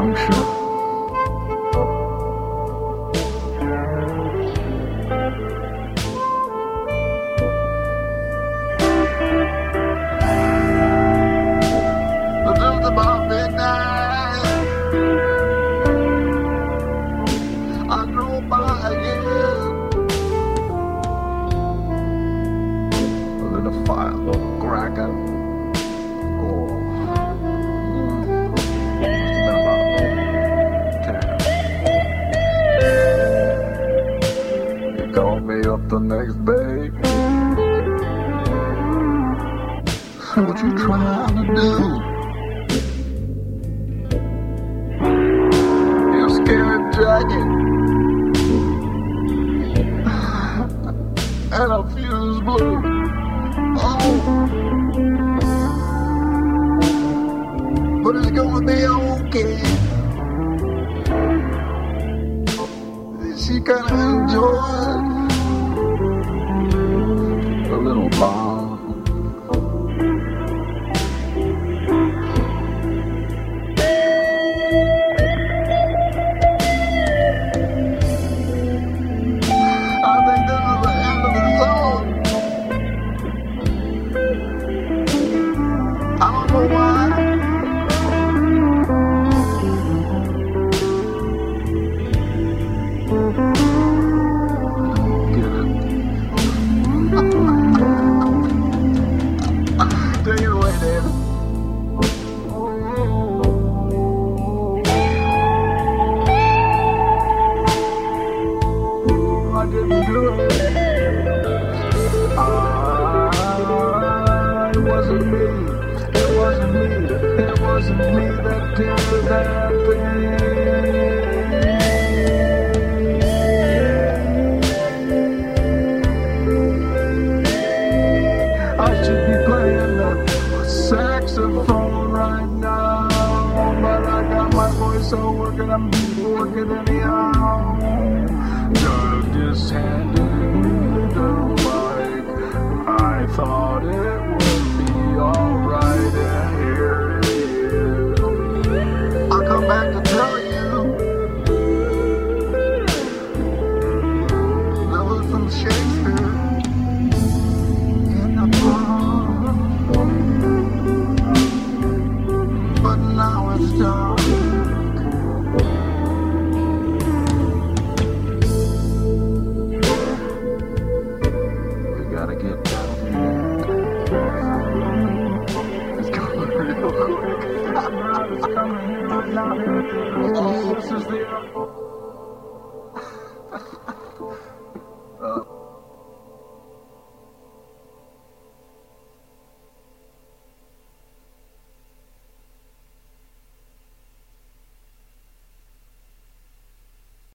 Junction. Just about midnight, I drove by again. A little fire cracking. Oh, must have been about 10. He called me up the next day. So what you trying to do? Your skinny jacket and a fuse blue. Oh, but it's gonna be okay. She kinda enjoyed a little bomb. I don't know why. I don't get it. Take it away, David. I didn't do it. It wasn't me. It wasn't me. It wasn't me that did that thing. I should be playing the saxophone right now, but I got my voice all working. I'm working anyhow. Doug just handed me the mic. I thought it would be alright, and here it is. I'll come back to tell you there was some Shakespeare in the book, but now it's dark. We gotta get down here. It's coming real quick. It's coming right now. This is the